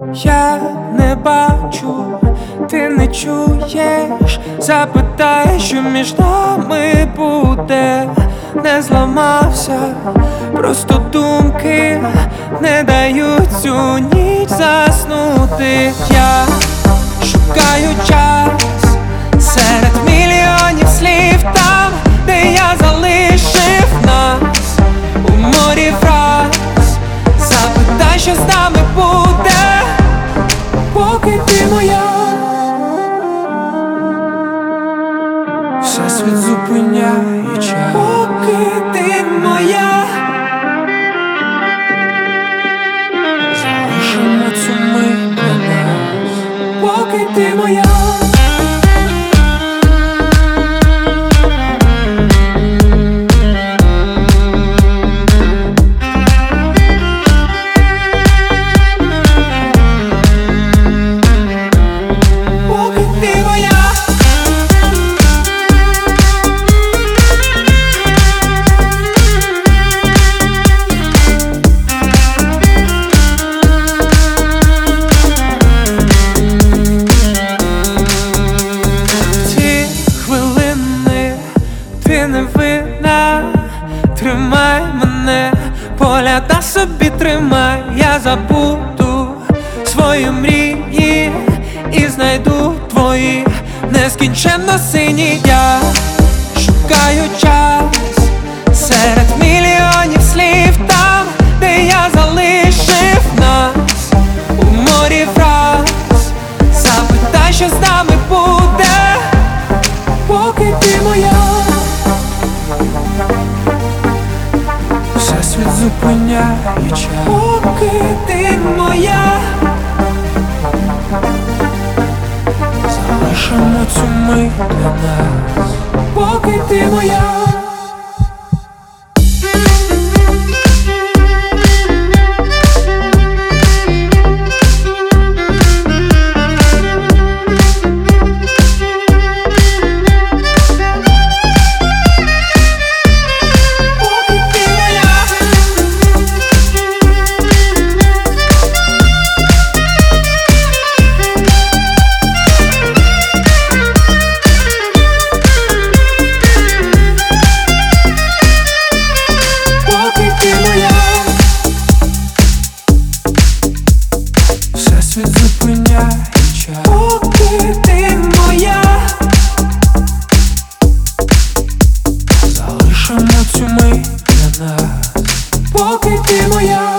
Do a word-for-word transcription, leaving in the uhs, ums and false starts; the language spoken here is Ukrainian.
Я не бачу, ти не чуєш. Запитай, що між нами буде. Не зламався, просто думки не дають цю ніч заснути. Я шукаю час серед мільйонів слів, там, де я залишив нас у морі фраз. Запитай, що з нами буде, поки ти моя. Всесвіт зупиняє час, поки ти моя. Залишимо цю мить для нас, поки ти моя. Тримай мене, поляда собі тримай. Я забуду свої мрії і знайду твої нескінченно сині. Я шукаю час серед мільйонів слів, там, де я залишив нас у морі фраз. Запитай, що з нами буде, поки ти моя. Всесвіт зупиняє час, поки ти моя. Залишимо цю мить для нас, поки ти моя. Всесвіт зупиняє час, поки ти моя. Залишимо цю мить для нас, поки ти моя.